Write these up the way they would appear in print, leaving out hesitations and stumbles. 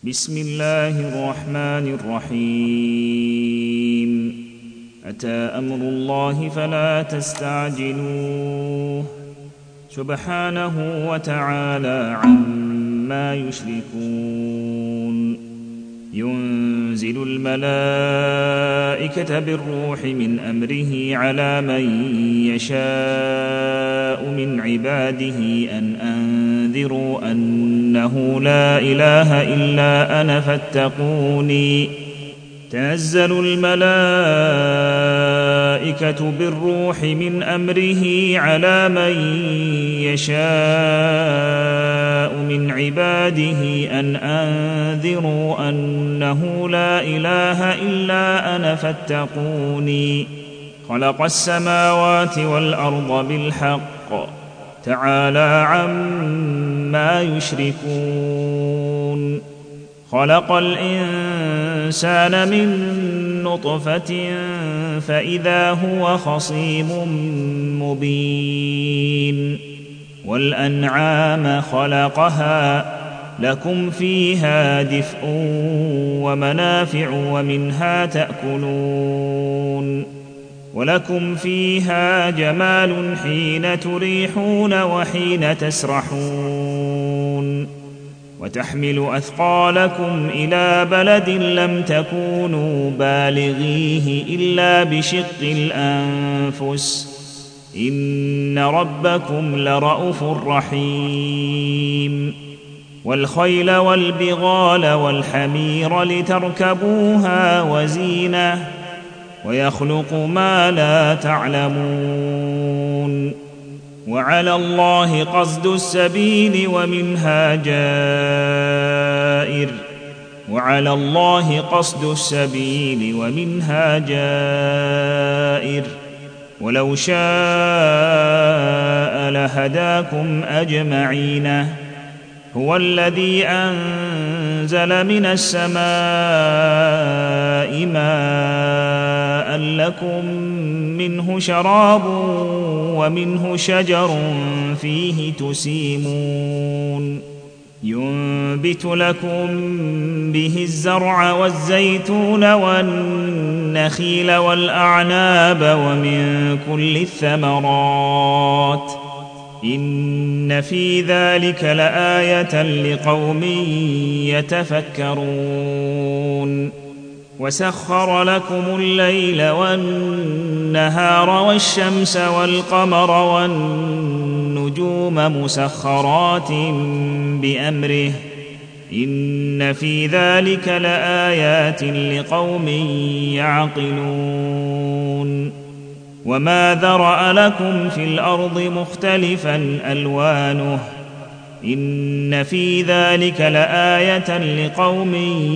بسم الله الرحمن الرحيم أتى أمر الله فلا تستعجلوه سبحانه وتعالى عما يشركون ينزل الملائكة بالروح من أمره على من يشاء من عباده أن أنذروا أنه لا إله إلا أنا فاتقوني تنزل الملائكة بالروح من أمره على من يشاء من عباده أن أنذروا أنه لا إله إلا أنا فاتقوني خلق السماوات والأرض بالحق تعالى عما يشركون خلق الإنسان من نطفة فإذا هو خصيم مبين والأنعام خلقها لكم فيها دفء ومنافع ومنها تأكلون ولكم فيها جمال حين تريحون وحين تسرحون وتحمل أثقالكم إلى بلد لم تكونوا بالغيه إلا بشق الأنفس إن ربكم لرءوف رحيم والخيل والبغال والحمير لتركبوها وزينة ويخلق ما لا تعلمون وعلى الله قصد السبيل ومنها جائر وعلى الله قصد السبيل ومنها جائر ولو شاء لهداكم أجمعين هو الذي أنزل من السماء ماء لكم منه شراب ومنه شجر فيه تسيمون ينبت لكم به الزرع والزيتون والنخيل والأعناب ومن كل الثمرات إن في ذلك لآية لقوم يتفكرون وسخر لكم الليل والنهار والشمس والقمر والنجوم مسخرات بأمره إن في ذلك لآيات لقوم يعقلون وما ذرأ لكم في الأرض مختلفا ألوانه إن في ذلك لآية لقوم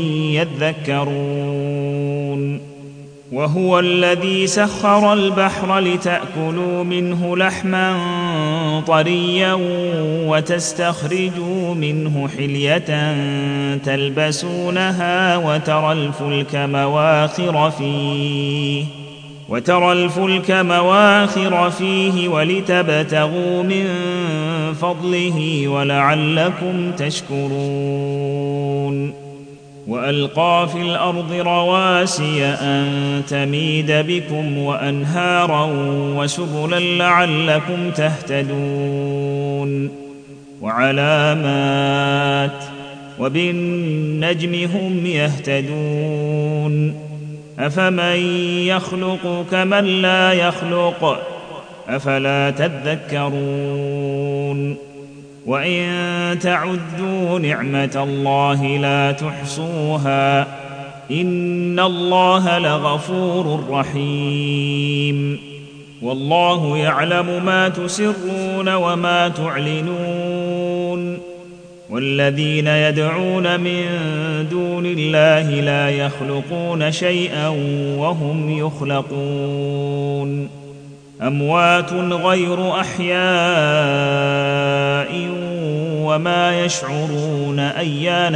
يذكرون وهو الذي سخر البحر لتأكلوا منه لحما طريا وتستخرجوا منه حلية تلبسونها وترى الفلك مواخر فيه ولتبتغوا من فضله ولعلكم تشكرون وألقى في الأرض رواسي أن تميد بكم وأنهارا وسبلا لعلكم تهتدون وعلامات وبالنجم هم يهتدون أفمن يخلق كمن لا يخلق أفلا تذكرون وإن تعدوا نعمة الله لا تحصوها إن الله لغفور رحيم والله يعلم ما تسرون وما تعلنون والذين يدعون من دون الله لا يخلقون شيئا وهم يخلقون أموات غير أحياء وما يشعرون أيان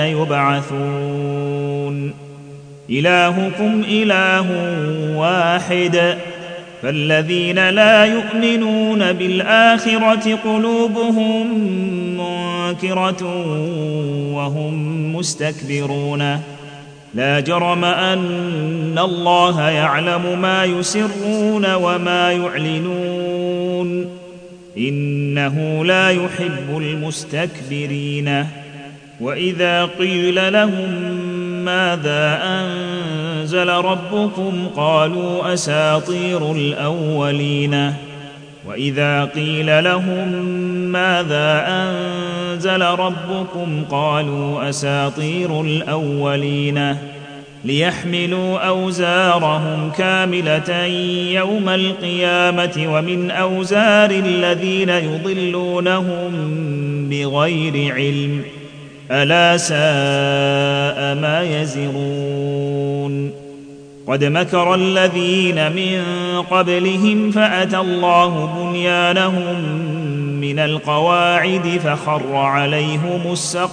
يبعثون إلهكم إله واحد فالذين لا يؤمنون بالآخرة قلوبهم منكرة وهم مستكبرون لا جرم أن الله يعلم ما يسرون وما يعلنون إنه لا يحب المستكبرين وإذا قيل لهم ماذا أنزل ربكم قالوا أساطير الأولين وإذا قيل لهم ماذا أنزل ربكم قالوا أساطير الأولين ليحملوا أوزارهم كاملة يوم القيامة ومن أوزار الذين يضلونهم بغير علم ألا ساء ما يزرون قد مكر الذين من قبلهم فأتى الله بنيانهم من القواعد فخر عليهم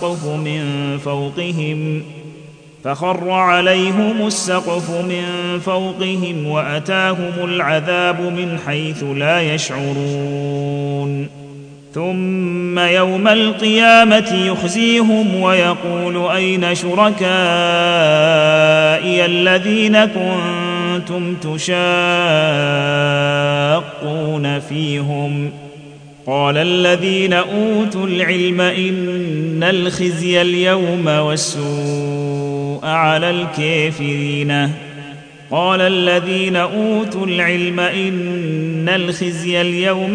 السقف من فوقهم وأتاهم العذاب من حيث لا يشعرون ثم يوم القيامة يخزيهم ويقول أين شركائي الذين كنتم تشاقون فيهم قال الذين أوتوا العلم إن الخزي اليوم والسوء على الكافرين قال الذين أوتوا العلم إن الخزي اليوم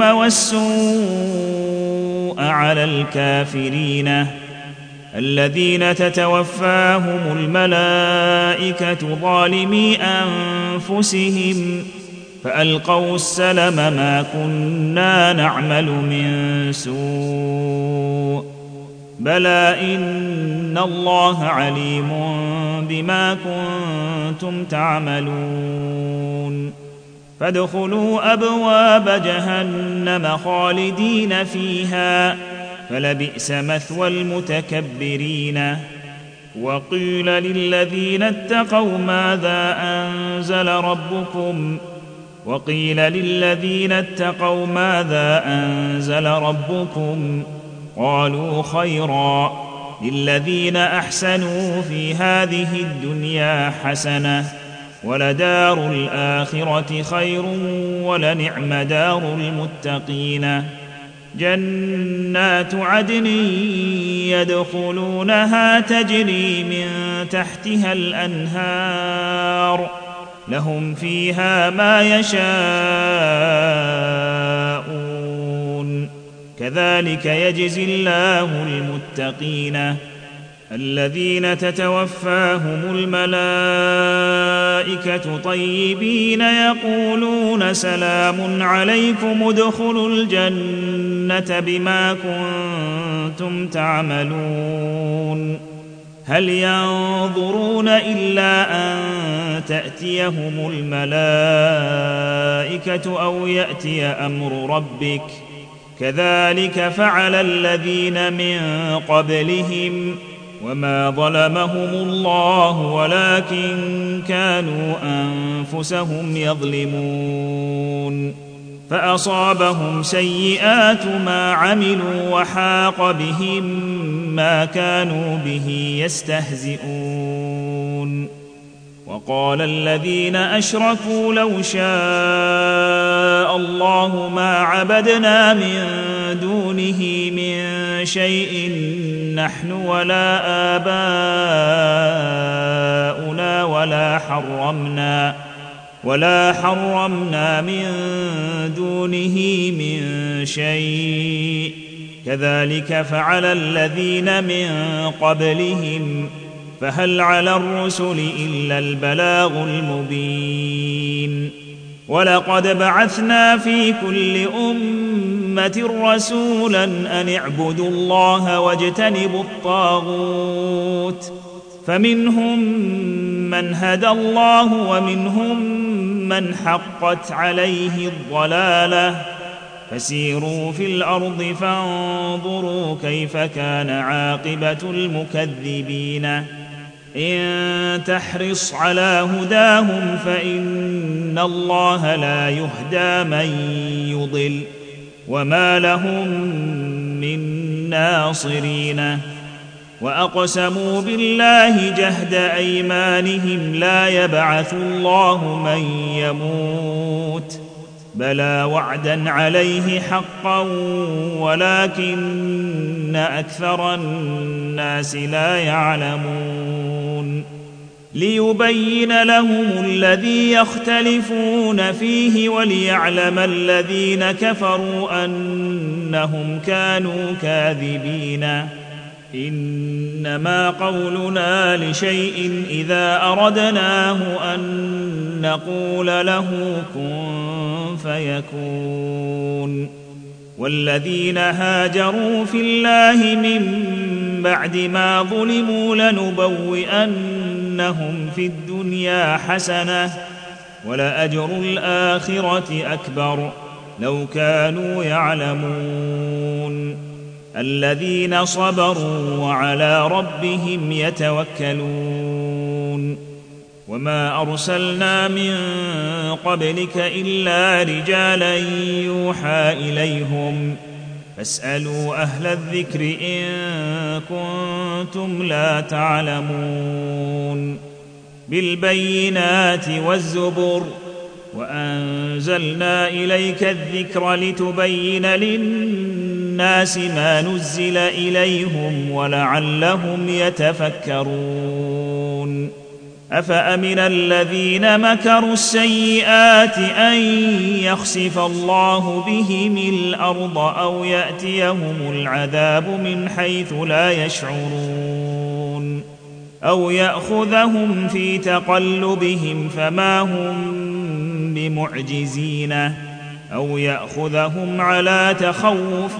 والسوء على الكافرين الذين تتوفاهم الملائكة ظالمي أنفسهم فألقوا السلم ما كنا نعمل من سوء بلى إن الله عليم بما كنتم تعملون فادخلوا أبواب جهنم خالدين فيها فلبئس مثوى المتكبرين وقيل للذين اتقوا ماذا أنزل ربكم قالوا خيرا للذين أحسنوا في هذه الدنيا حسنة ولدار الآخرة خير ولنعم دار المتقين جنات عدن يدخلونها تجري من تحتها الأنهار لهم فيها ما يشاءون كذلك يجزي الله المتقين الذين تتوفاهم الملائكة طيبين يقولون سلام عليكم ادخلوا الجنة بما كنتم تعملون هل ينظرون إلا أن تأتيهم الملائكة أو يأتي أمر ربك كذلك فعل الذين من قبلهم وما ظلمهم الله ولكن كانوا أنفسهم يظلمون فأصابهم سيئات ما عملوا وحاق بهم ما كانوا به يستهزئون وقال الذين أشركوا لو شاء الله ما عبدنا من دونه من شيء نحن ولا آباؤنا ولا حرمنا من دونه من شيء كذلك فعل الذين من قبلهم فهل على الرسل إلا البلاغ المبين ولقد بعثنا في كل أمة رسولا أن اعبدوا الله واجتنبوا الطاغوت فمنهم من هدى الله ومنهم من حقت عليه الضلالة فسيروا في الأرض فانظروا كيف كان عاقبة المكذبين إن تحرص على هداهم فإن الله لا يهدى من يضل وما لهم من ناصرين. وأقسموا بالله جهد أيمانهم لا يبعث الله من يموت بلى وعدا عليه حقا ولكن أكثر الناس لا يعلمون. ليبين لهم الذي يختلفون فيه وليعلم الذين كفروا أنهم كانوا كاذبين. إنما قولنا لشيء إذا أردناه أن نقول له كن فيكون. والذين هاجروا في الله من بعد ما ظلموا لنبوئنهم في الدنيا حسنة ولأجر الآخرة أكبر لو كانوا يعلمون. الذين صبروا وعلى ربهم يتوكلون. وما أرسلنا من قبلك إلا رجالا يوحى إليهم فاسألوا أهل الذكر إن كنتم لا تعلمون. بالبينات والزبر وأنزلنا إليك الذكر لتبين للناس ما نزل إليهم ولعلهم يتفكرون. أفأمن الذين مكروا السيئات أن يخسف الله بهم الأرض أو يأتيهم العذاب من حيث لا يشعرون أو يأخذهم في تقلبهم فما هم بمعجزين أو يأخذهم على تخوف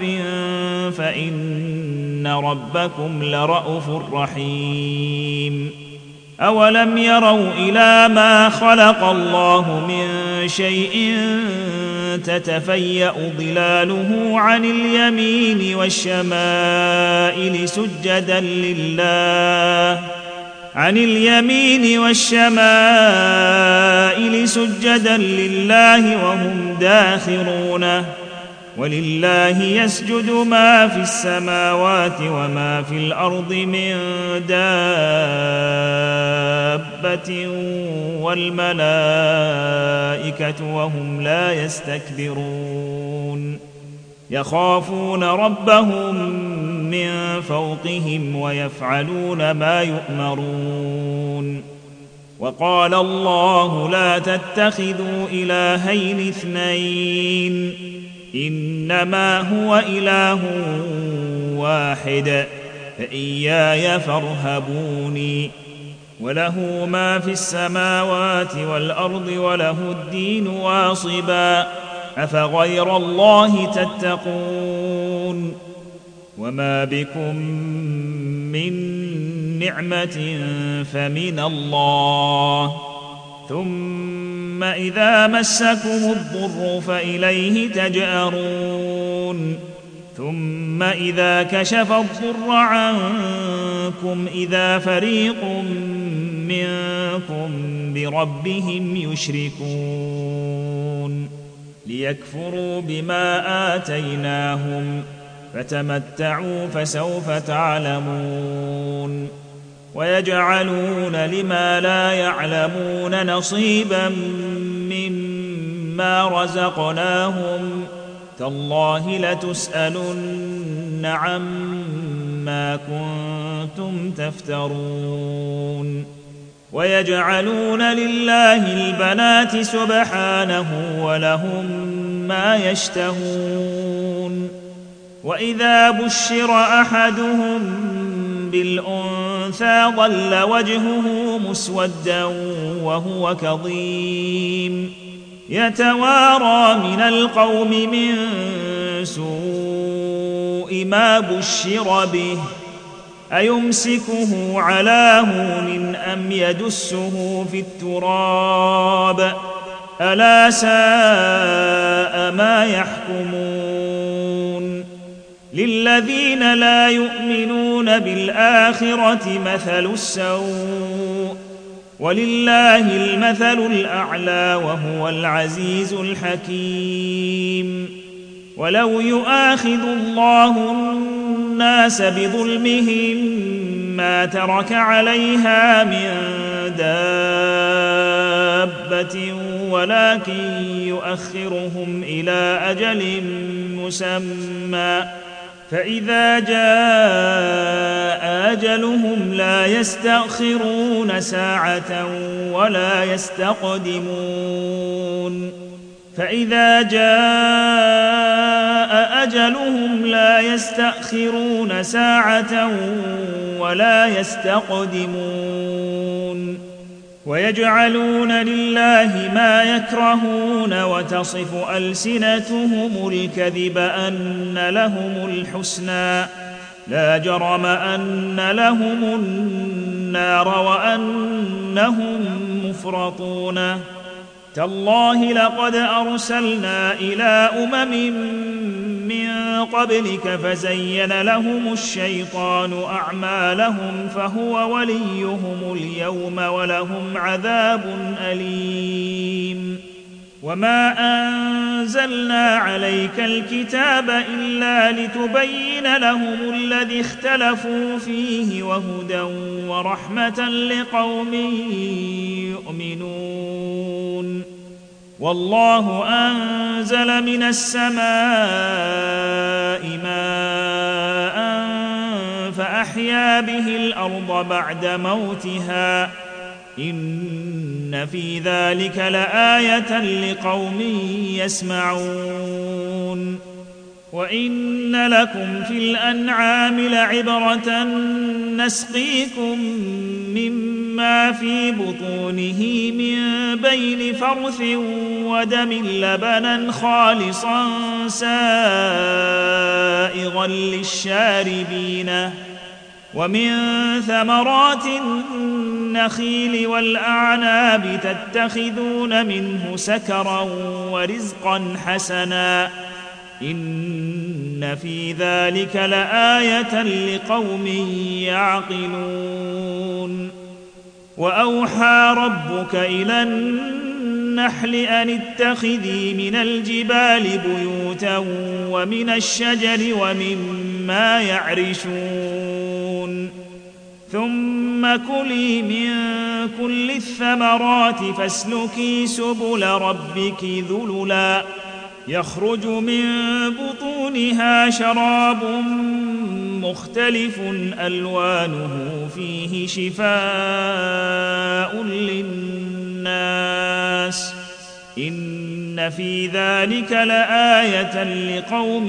فإن ربكم لرءوف رحيم. أولم يروا إلى ما خلق الله من شيء تتفيأ ظلاله عن اليمين والشمائل سجدا لله وهم داخرون. ولله يسجد ما في السماوات وما في الأرض من دابة والملائكة وهم لا يستكبرون. يخافون ربهم من فوقهم ويفعلون ما يؤمرون. وقال الله لا تتخذوا إلهين اثنين إنما هو إله واحد فإياي فارهبوني. وله ما في السماوات والأرض وله الدين واصبا أفغير الله تتقون. وما بكم من نعمة فمن الله ثم إذا مسكم الضر فإليه تجأرون. ثم إذا كشف الضر عنكم إذا فريق منكم بربهم يشركون. ليكفروا بما آتيناهم فتمتعوا فسوف تعلمون. ويجعلون لما لا يعلمون نصيبا مما رزقناهم تالله لتسألن عما كنتم تفترون. ويجعلون لله البنات سبحانه ولهم ما يشتهون. وإذا بشر أحدهم بالأنثى ظل وجهه مسودا وهو كظيم يتوارى من القوم من سوء ما بشر به أيمسكه على هون أم يدسه في التراب ألا ساء ما يحكمون. للذين لا يؤمنون بالآخرة مثل السوء ولله المثل الأعلى وهو العزيز الحكيم. ولو يؤاخذ الله الناس بظلمهم ما ترك عليها من دابة ولكن يؤخرهم إلى أجل مسمى فإذا جاء أجلهم لا يستأخرون ساعة ولا يستقدمون. فإذا جاء أجلهم لا يستأخرون ساعة ولا يستقدمون. ويجعلون لله ما يكرهون وتصف ألسنتهم الكذب أن لهم الحسنى لا جرم أن لهم النار وأنهم مفرطون. تالله لقد أرسلنا إلى من قبلك فزين لهم الشيطان أعمالهم فهو وليهم اليوم ولهم عذاب أليم. وما أنزلنا عليك الكتاب إلا لتبين لهم الذي اختلفوا فيه وهدى ورحمة لقوم يؤمنون. والله أنزل من السماء ماء فأحيا به الأرض بعد موتها إن في ذلك لآية لقوم يسمعون. وإن لكم في الأنعام لعبرة نسقيكم مما في بطونه من بين فرث ودم لبنا خالصا سائغا للشاربين ومن ثمرات النخيل والأعناب تتخذون منه سكرا ورزقا حسنا إن في ذلك لآية لقوم يعقلون. وأوحى ربك إلى النحل أن اتخذي من الجبال بيوتا ومن الشجر ومما يعرشون ثم كلي من كل الثمرات فاسلكي سبل ربك ذللا يخرج من بطونها شراب مختلف ألوانه فيه شفاء للناس إن في ذلك لآية لقوم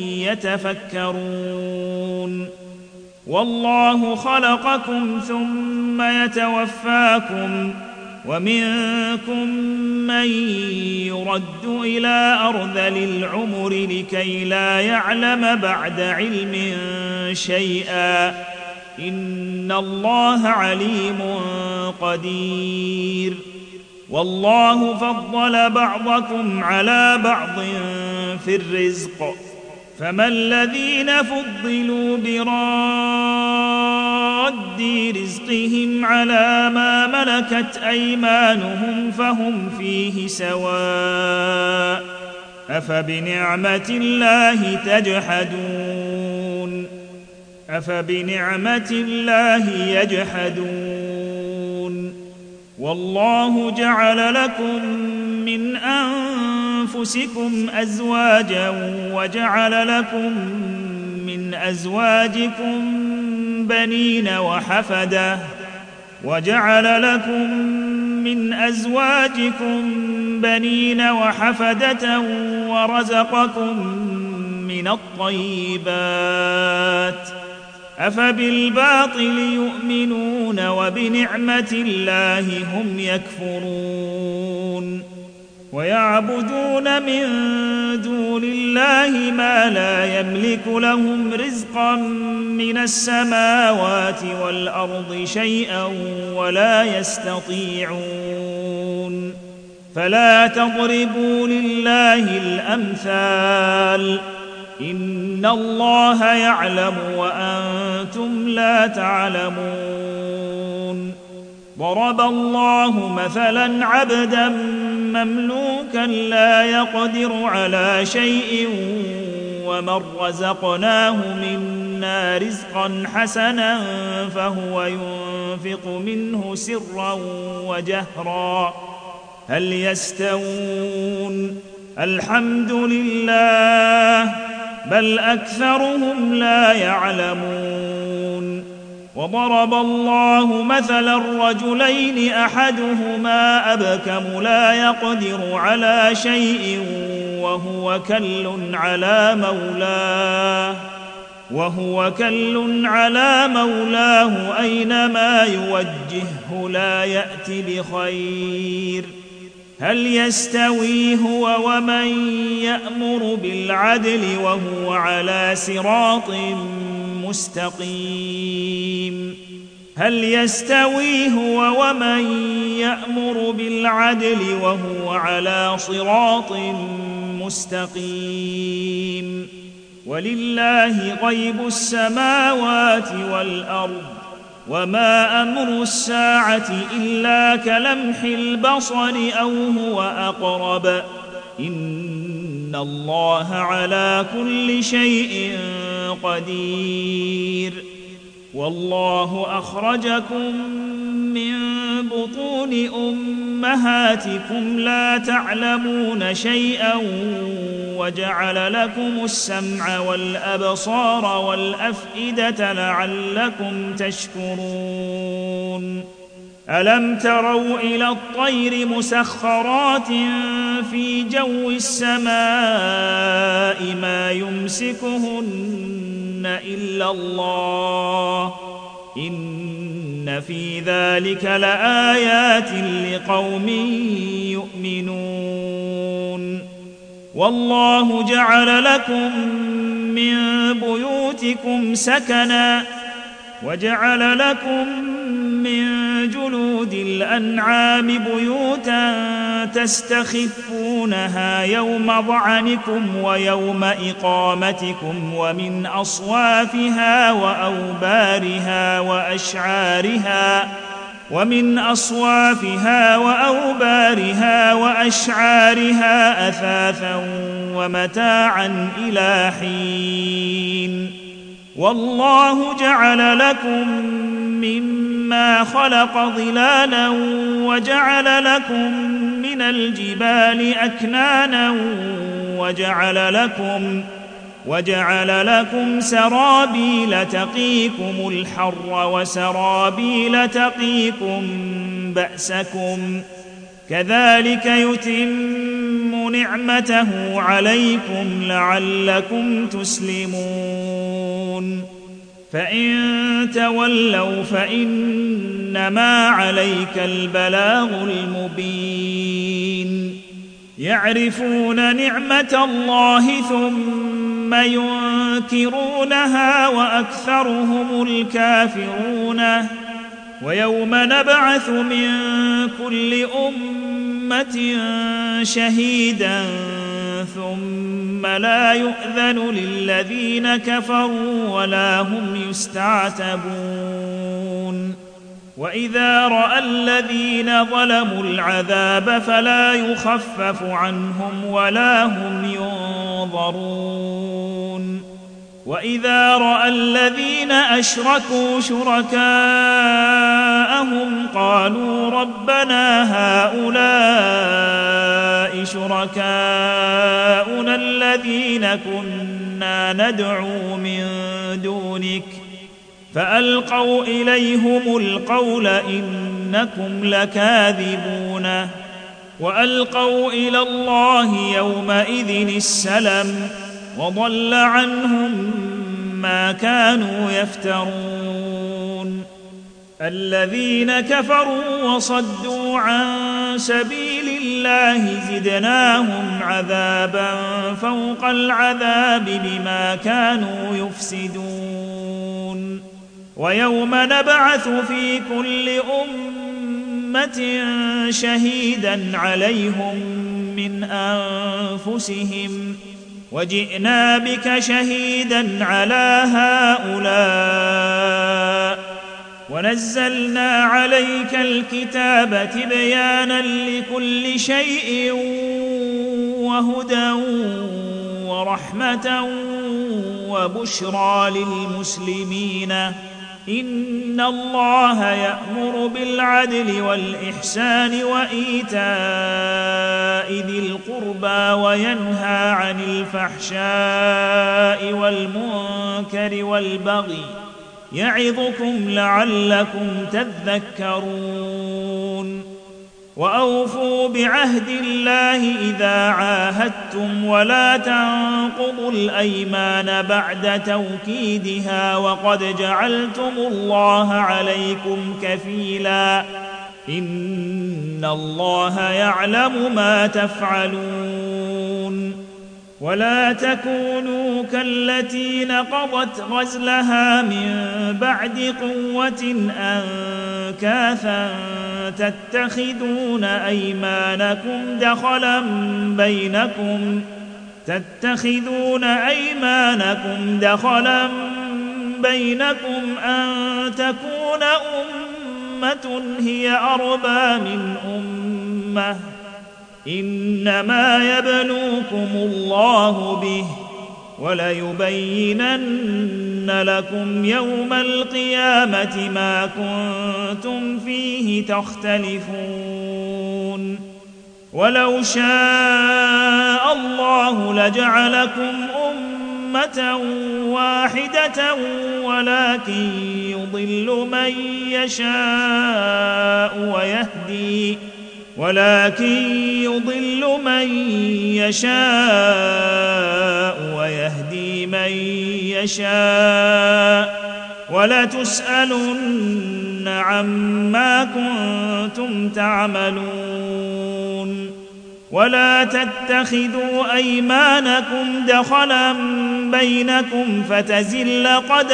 يتفكرون. والله خلقكم ثم يتوفاكم ومنكم من يرد إلى أرذل العمر لكي لا يعلم بعد علم شيئا إن الله عليم قدير. والله فضل بعضكم على بعض في الرزق فما الذين فضلوا براد رزقهم على ما ملكت أيمانهم فهم فيه سواء أفبنعمة الله تجحدون أفبنعمة الله يجحدون. والله جعل لكم من أنفسكم أزواجا وجعل لكم من أزواجكم بنين وحفدة ورزقكم من الطيبات أفبالباطل يؤمنون وبنعمة الله هم يكفرون. ويعبدون من دون الله ما لا يملك لهم رزقا من السماوات والأرض شيئا ولا يستطيعون. فلا تضربوا لله الأمثال إن الله يعلم وأنتم لا تعلمون. ضرب الله مثلا عبدا مملوكا لا يقدر على شيء ومن رزقناه منا رزقا حسنا فهو ينفق منه سرا وجهرا هل يستوون؟ الحمد لله بل أكثرهم لا يعلمون. وضرب الله مثلا رجلين أحدهما أبكم لا يقدر على شيء وهو كل على مولاه أينما يوجهه لا يأت بخير. هل يستوي هو ومن يأمر بالعدل وهو على صراط مستقيم؟ هل يستوي هو ومن يأمر بالعدل وهو على صراط مستقيم؟ ولله غيب السماوات والأرض وما أمر الساعة إلا كلمح البصر أو هو أقرب إن الله على كل شيء قدير. والله أخرجكم من بطون أمهاتكم لا تعلمون شيئا وجعل لكم السمع والأبصار والأفئدة لعلكم تشكرون. ألم تروا إلى الطير مسخرات في جو السماء ما يمسكهن إلا الله إن في ذلك لآيات لقوم يؤمنون. والله جعل لكم من بيوتكم سكنا وجعل لكم من جلود الأنعام بيوتا تستخفونها يوم ضعنكم ويوم إقامتكم ومن أصوافها وأوبارها وأشعارها أثاثا ومتاعا إلى حين. والله جعل لكم مما خلق ظلالا وجعل لكم من الجبال أكنانا وجعل لكم سرابيل تقيكم الحر وسرابيل تقيكم بأسكم كذلك يتم نعمته عليكم لعلكم تسلمون. فإن تولوا فإنما عليك البلاغ المبين. يعرفون نعمة الله ثم ينكرونها وأكثرهم الكافرون. ويوم نبعث من كل أمة شهيدا ثم لا يؤذن للذين كفروا ولا هم يستعتبون. وإذا رأى الذين ظلموا العذاب فلا يخفف عنهم ولا هم ينظرون. وإذا رأى الذين أشركوا شركاءهم قالوا ربنا هؤلاء شركاؤنا الذين كنا ندعو من دونك فألقوا إليهم القول إنكم لكاذبون. وألقوا إلى الله يومئذ السلم وضل عنهم ما كانوا يفترون. الذين كفروا وصدوا عن سبيل الله زدناهم عذابا فوق العذاب بما كانوا يفسدون. ويوم نبعث في كل أمة شهيدا عليهم من أنفسهم وجئنا بك شهيدا على هؤلاء ونزلنا عليك الكتاب تبيانا لكل شيء وهدى ورحمة وبشرى للمسلمين إن الله يأمر بالعدل والإحسان وإيتاء ذي القربى وينهى عن الفحشاء والمنكر والبغي يعظكم لعلكم تذكرون وأوفوا بعهد الله إذا عاهدتم ولا تنقضوا الأيمان بعد توكيدها وقد جعلتم الله عليكم كفيلا إن الله يعلم ما تفعلون ولا تكونوا كالتي نقضت غزلها من بعد قوة أنكاثا تتخذون أيمانكم دخلا بينكم أن تكون أمة هي أربى من أمة إنما يبلوكم الله به وليبينن لكم يوم القيامة ما كنتم فيه تختلفون ولو شاء الله لجعلكم أمة واحدة ولكن يضل من يشاء ويهدي من يشاء ولتسألن عما كنتم تعملون ولا تتخذوا أيمانكم دخلا بينكم فتزل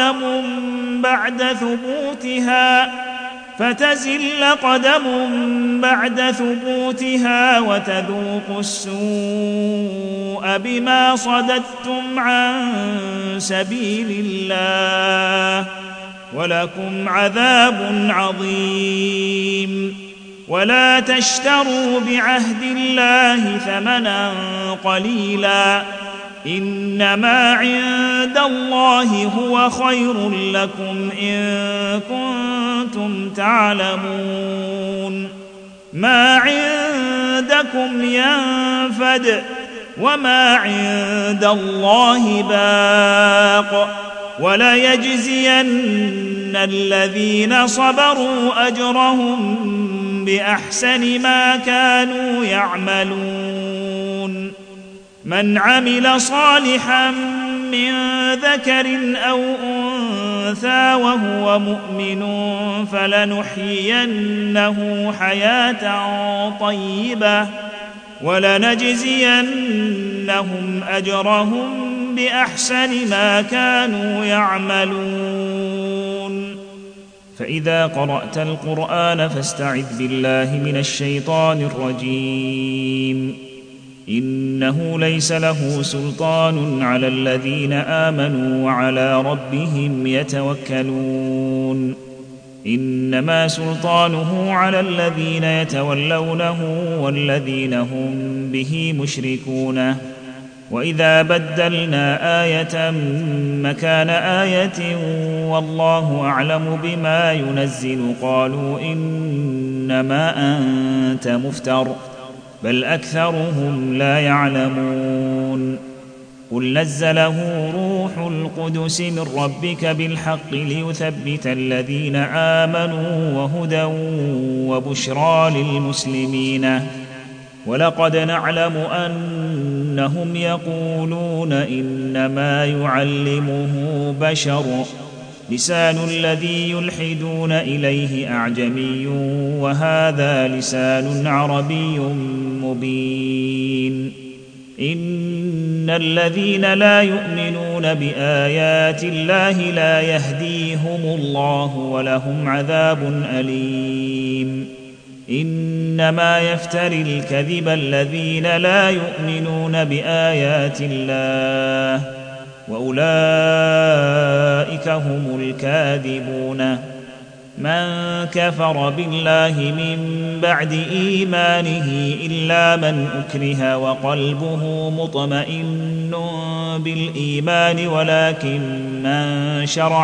قدم بعد ثبوتها وتذوقوا السوء بما صددتم عن سبيل الله ولكم عذاب عظيم ولا تشتروا بعهد الله ثمنا قليلا إنما عند الله هو خير لكم إن كنتم تعلمون ما عندكم ينفد وما عند الله باق وليجزين الذين صبروا أجرهم بأحسن ما كانوا يعملون من عمل صالحا من ذكر أو أنثى وهو مؤمن فلنحيينه حياة طيبة ولنجزينهم أجرهم بأحسن ما كانوا يعملون فإذا قرأت القرآن فاستعذ بالله من الشيطان الرجيم إنه ليس له سلطان على الذين آمنوا وعلى ربهم يتوكلون إنما سلطانه على الذين يتولونه والذين هم به مشركون وإذا بدلنا آية مكان آية والله أعلم بما ينزل قالوا إنما أنت مفتر بل أكثرهم لا يعلمون قل نزله روح القدس من ربك بالحق ليثبت الذين آمنوا وهدى وبشرى للمسلمين ولقد نعلم أنهم يقولون إنما يعلمه بشر لسان الذي يلحدون إليه أعجمي وهذا لسان عربي مبين إن الذين لا يؤمنون بآيات الله لا يهديهم الله ولهم عذاب أليم إنما يفتري الكذب الذين لا يؤمنون بآيات الله وأولئك هم الكاذبون. من كفر بالله من بعد إيمانه إلا من أكره وقلبه مطمئن بالإيمان ولكن من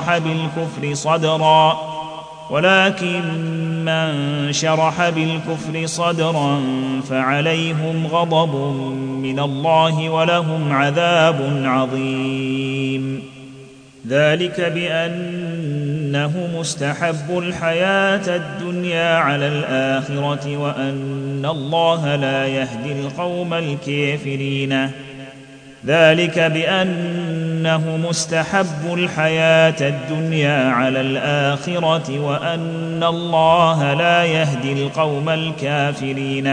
شرح بالكفر صدرا فعليهم غضب من الله ولهم عذاب عظيم. ذلك بأنهم استحبوا الحياة الدنيا على الآخرة وأن الله لا يهدي القوم الكافرين. ذلك بأنهم استحبوا الحياة الدنيا على الآخرة وأن الله لا يهدي القوم الكافرين.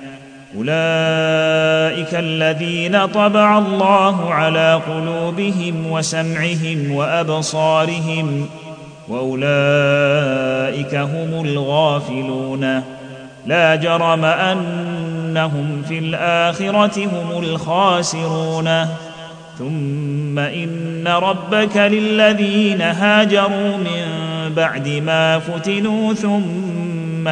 أولئك الذين طبع الله على قلوبهم وسمعهم وأبصارهم وأولئك هم الغافلون. لا جرم أنهم في الآخرة هم الخاسرون. ثم إن ربك للذين هاجروا من بعد ما فتنوا ثم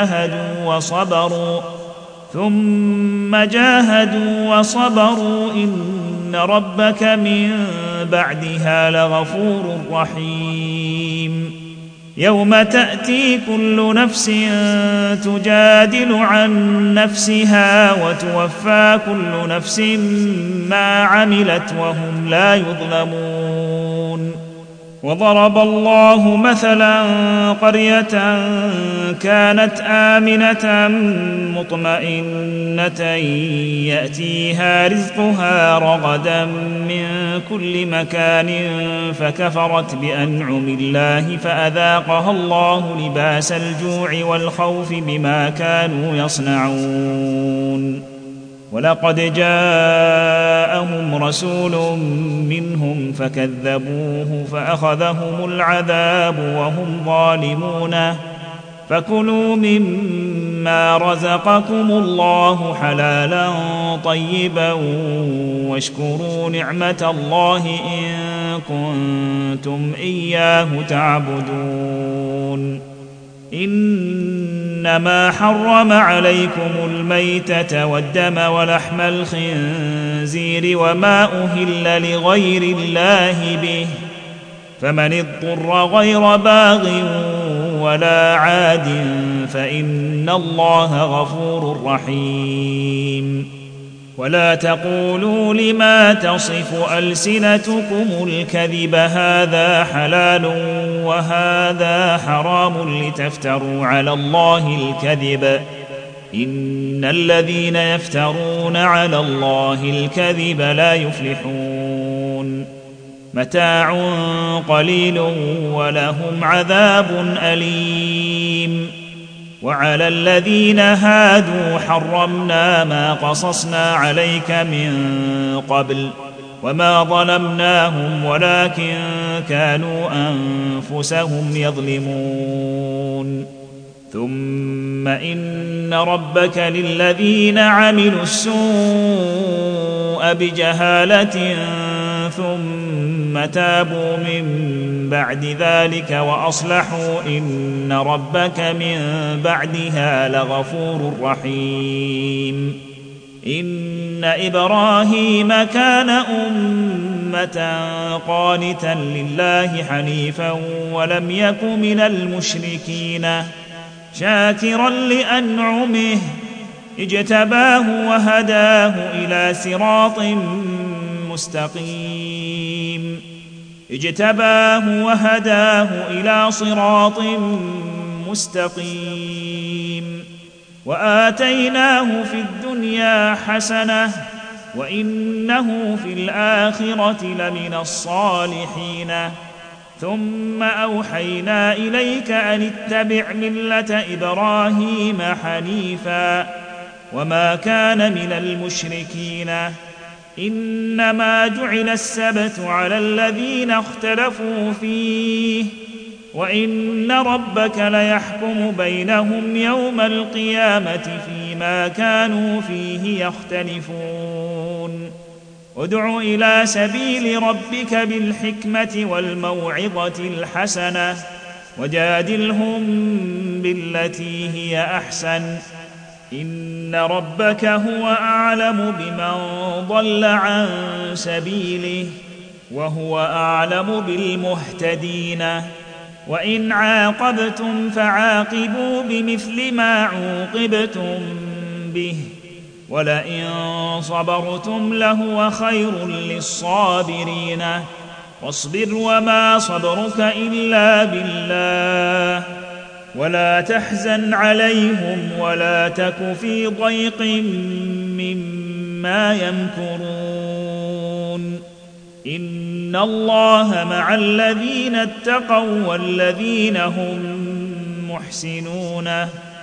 جاهدوا وصبروا إن ربك من بعدها لغفور رحيم. يوم تأتي كل نفس تجادل عن نفسها وتوفى كل نفس ما عملت وهم لا يظلمون. وضرب الله مثلا قرية كانت آمنة مطمئنة يأتيها رزقها رغدا من كل مكان فكفرت بأنعم الله فأذاقها الله لباس الجوع والخوف بما كانوا يصنعون. ولقد جاءهم رسول منهم فكذبوه فأخذهم العذاب وهم ظالمون. فكلوا مما رزقكم الله حلالا طيبا واشكروا نعمة الله إن كنتم إياه تعبدون. إنما حرم عليكم الميتة والدم ولحم الخنزير وما أهل لغير الله به فمن اضطر غير باغ ولا عاد فإن الله غفور رحيم. ولا تقولوا لما تصف ألسنتكم الكذب هذا حلال وهذا حرام لتفتروا على الله الكذب إن الذين يفترون على الله الكذب لا يفلحون. متاع قليل ولهم عذاب أليم. وعلى الذين هادوا حرمنا ما قصصنا عليك من قبل وما ظلمناهم ولكن كانوا أنفسهم يظلمون. ثم إن ربك للذين عملوا السوء بجهالة ثم تابوا من بعد ذلك وأصلحوا إن ربك من بعدها لغفور رحيم. إن إبراهيم كان أمة قانتا لله حنيفا ولم يك من المشركين شاكرا لأنعمه اجتباه وهداه إلى صراط مستقيم وآتيناه في الدنيا حسنة وإنه في الآخرة لمن الصالحين. ثم أوحينا إليك أن اتبع ملة إبراهيم حنيفا وما كان من المشركين. إنما جعل السبت على الذين اختلفوا فيه وان ربك ليحكم بينهم يوم القيامه فيما كانوا فيه يختلفون ادع الى سبيل ربك بالحكمه والموعظه الحسنه وجادلهم بالتي هي احسن ان ربك هو اعلم بمن ضل عن سبيله وهو اعلم بالمهتدين وان عاقبتم فعاقبوا بمثل ما عوقبتم به ولئن صبرتم لهو خير للصابرين واصبر وما صبرك الا بالله ولا تحزن عليهم ولا تك في ضيق مما يمكرون ان الله مع الذين اتقوا والذين هم محسنون